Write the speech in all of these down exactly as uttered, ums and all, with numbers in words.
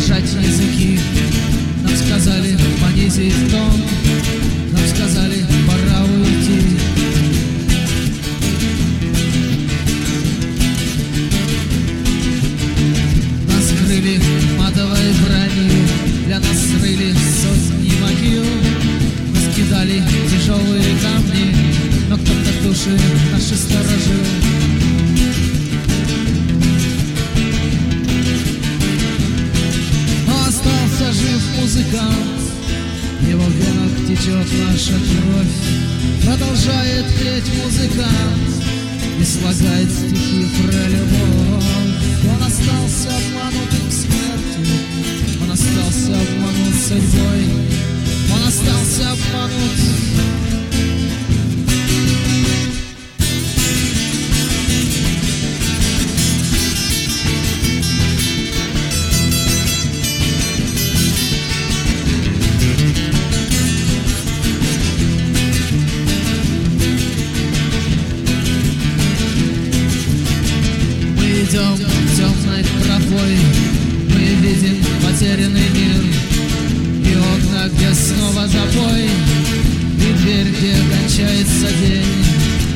держать языки. Нам сказали понизить тон, нам сказали пора уйти. Нас крыли матовой бронью, для нас срыли сотни могил. Нас кидали тяжелые камни, но кто-то души наши сторожил. Но остался жив музыкант, в его венах течет наша кровь. Продолжает петь музыкант и слагает стихи про любовь. Он остался обманутым смертью, он остался обманут судьбой, он остался обманут. Идем темной тропой, мы видим потерянный мир, и окна, где снова запой, и дверь, где кончается день.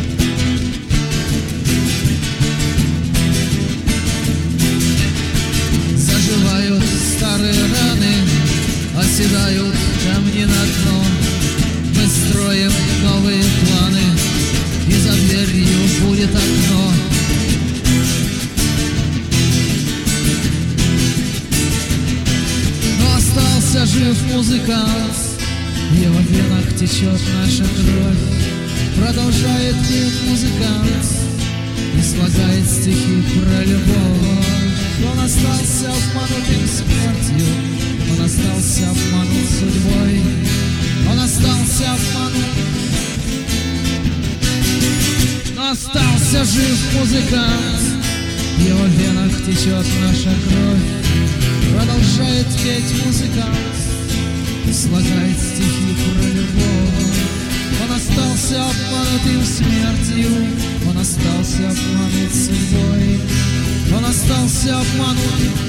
Заживают старые раны, оседают камни на дно. Мы строим новые планы, и за дверью будет окно. Остался жив музыкант, в его венах течет наша кровь. Продолжает петь музыкант и слагает стихи про любовь. Он остался обманутым смертью, он остался обманут судьбой, он остался обманут. Но остался жив музыкант, в его венах течет наша кровь. Продолжает петь музыкант и слагает стихи про любовь. Он остался обманутым смертью, он остался обманут судьбой, он остался обманут.